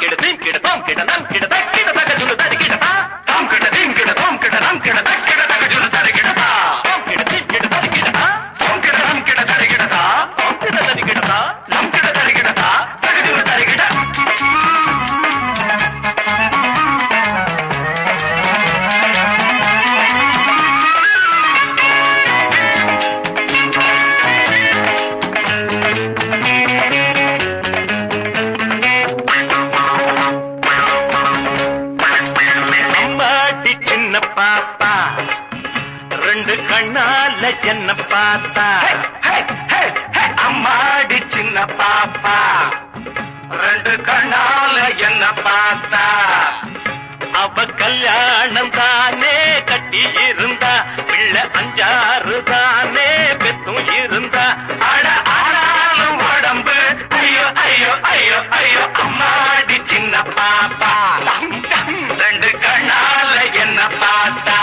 என்ன பார்த்தா அம்மாடி சின்ன பாப்பா ரெண்டு கண்ணால என்ன பார்த்தா அவ கல்யாணம் தானே கட்டி இருந்தா பிள்ளை 5-6 தானே பெத்தும் இருந்தா அட ஆனாலும் உடம்பு ஐயோ ஐயோ ஐயோ ஐயோ அம்மாடி சின்ன பாப்பா ரெண்டு கண்ணால என்ன பார்த்தா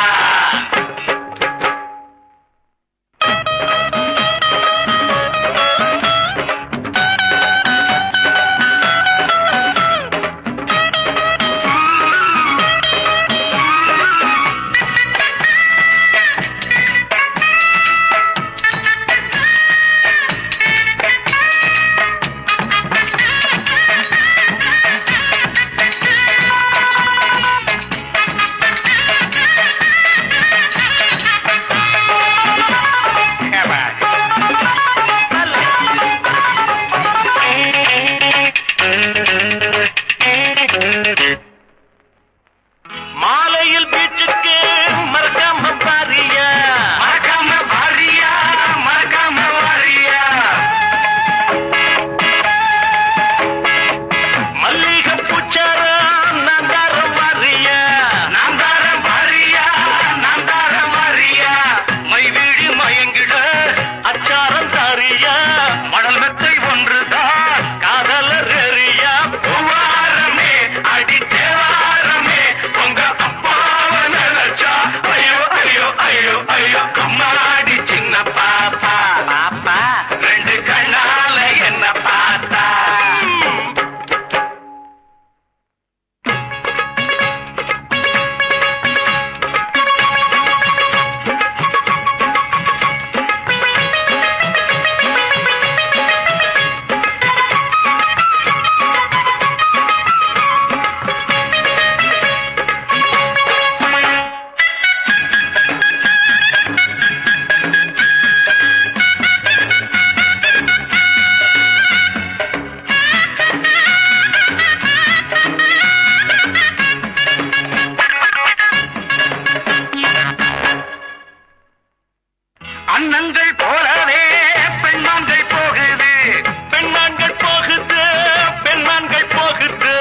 அண்ணங்கள் போலவே பெண்மான்கள் போகுது பெண்மான்கள் போகுது பெண்மான்கள் போகுது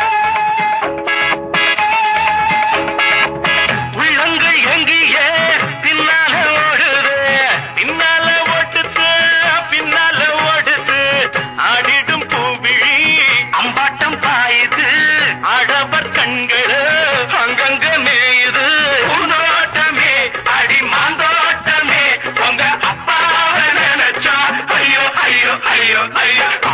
உள்ளங்கள் எங்கியே பின்னால ஓடுது பின்னால ஓட்டுது பின்னால ஓடுது ஆடிடும் பூவிழி அம்பாட்டம் பாயுது ஆடவர் கண்கள் அங்கங்க மேயுது பூந்தோட்டமே அடி மாந்தோட்டமே உங்க அப்பாவை நினைச்சா ஐயோ ஐயோ ஐயோ ஐயோ